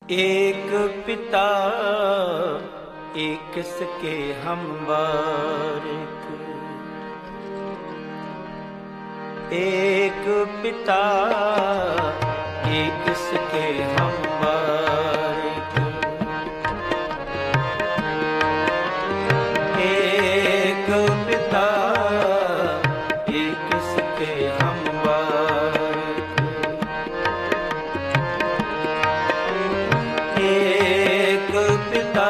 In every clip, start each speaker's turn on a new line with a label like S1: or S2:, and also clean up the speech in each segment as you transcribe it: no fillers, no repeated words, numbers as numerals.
S1: एक पिता एक सके हम बारिक, एक पिता एक सके हम बारिक, एक पिता एक सके हम बारिक, एक पिता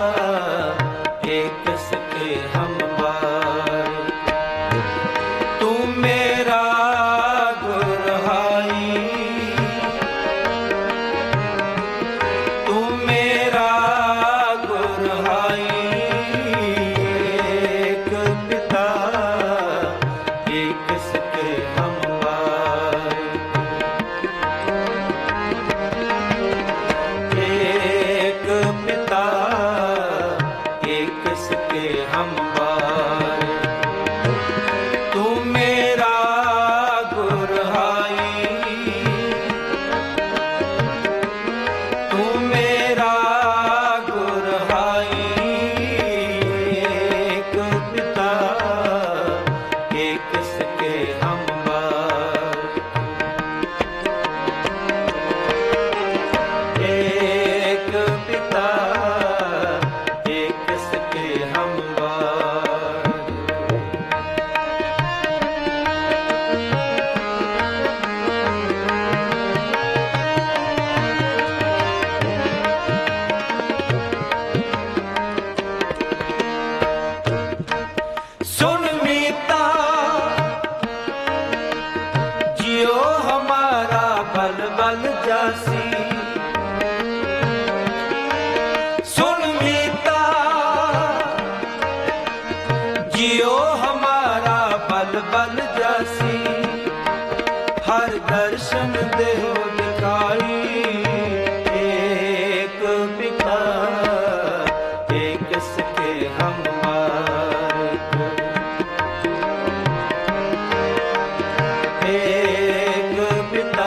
S1: एक सके हम बारिक। तू मेरा गुरहाई, तू मेरा गुरहाई, एक पिता एक सके हम बारिक, एक पिता एक सके हम बारिक। तू मेरा गुरहाई, तू मेरा गुरहाई, एक पिता एक सके हम बारिक, एक पिता एक सके हम बारिक। सुन मीता जियो हमारा बल बल जासी, सुन मीता जियो हमारा बल बल जासी, हर दर्शन देहो दिखाई, एक पिता एक सके हम बारिक, एक पिता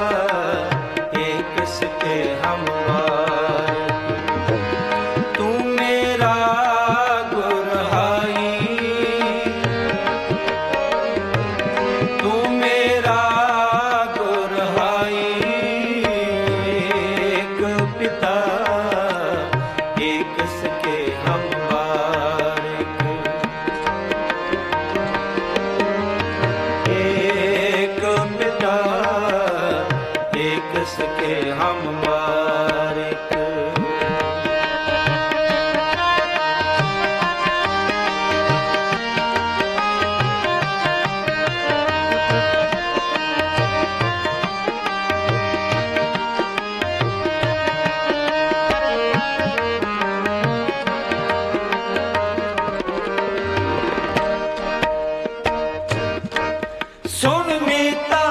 S1: एक सके हम बारिक। तू मेरा गुरहाई, तू मेरा गुरहाई, एक पिता एक सके हम बारिक, एक पिता एक सके हम बारिक। सुन मीता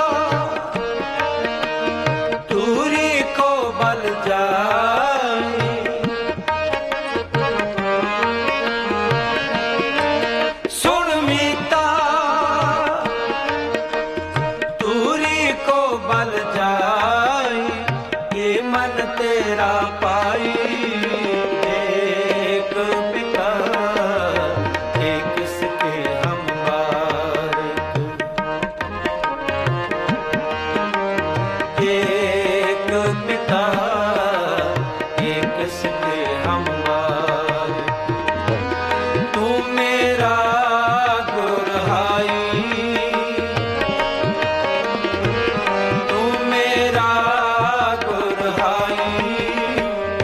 S1: दूरी को बल जाए, सुन मीता दूरी को बल जाए, ये मन तेरा पाई, एक पिता एक सके हम बारिक, एक पिता एक सके हम बारिक। तू मेरा गुरहाई, तू मेरा गुरहाई,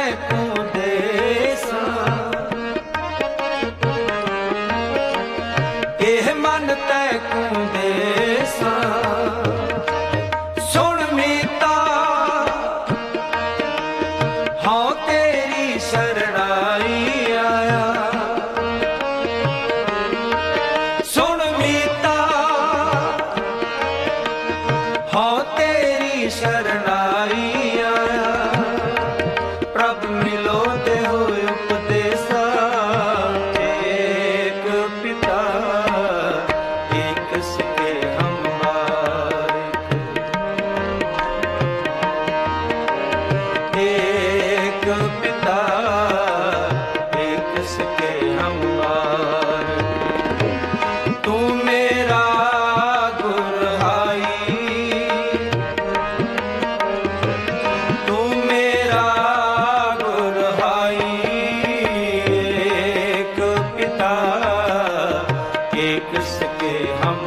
S1: तैकू देसा एह मन तैकू देसा सुन मीता हाँ तेरी शरणाई आया सुन मीता हाँ तेरी शरणाई आया प्रभ मिलो ते होए उपदेसा एक पिता एक सके हम एक पिता एक सके हम तू मेरा गुरहाई तू मेरा गुरहाई एक पिता एक सके हम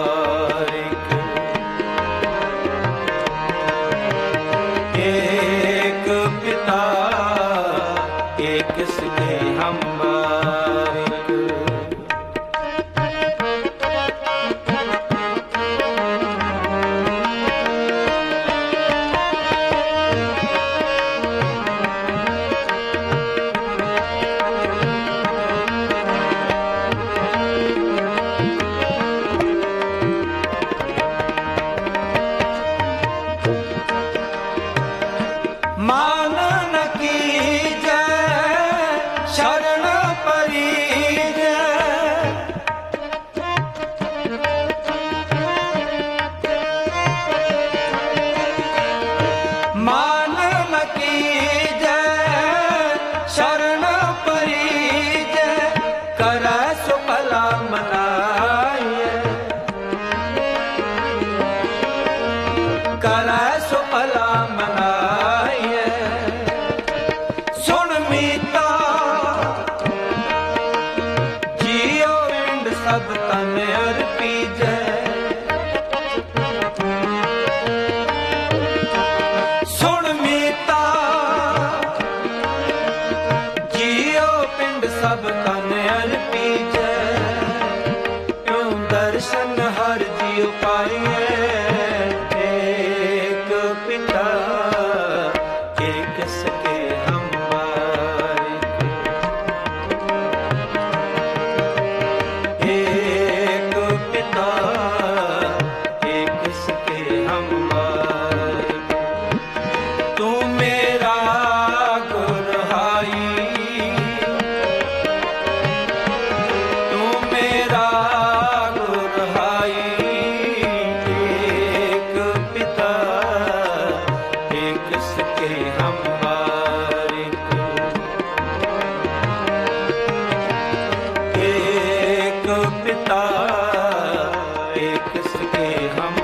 S1: एक पिता एक सके हम मान न कीजै शरण परीजै मान न कीजै शरण परीजै करै सो भला मनाइए करै सो भला मनाइए सुन मीता जियो पिंड सब तन अर्पीजै सुन मीता जियो पिंड सब तन अर्पीजै क्यों दर्शन हर जियो पाइए एक पिता एक सके हम एक पिता एक सके हम तू मेरा गुरहाई तू मेरा गुरहाई एक पिता एक सके हम एक पिता एक सके हम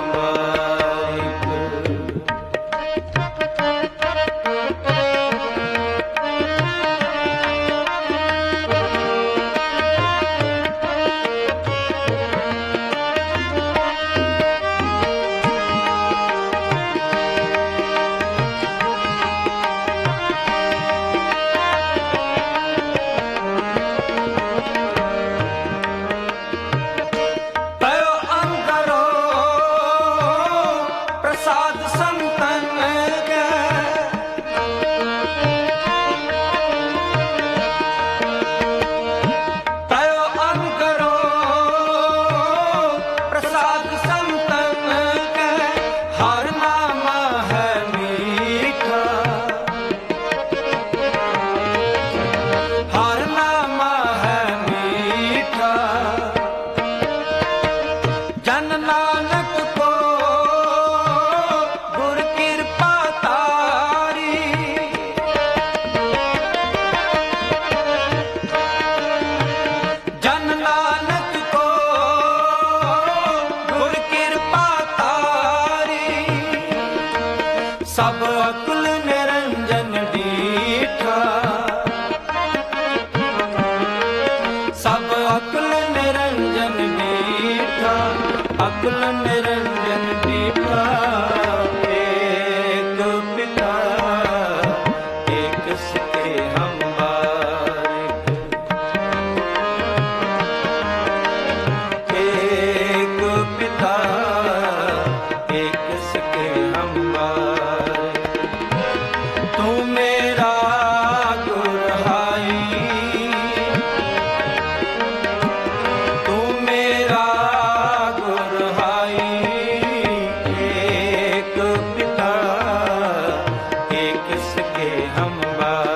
S1: सके हम बाप।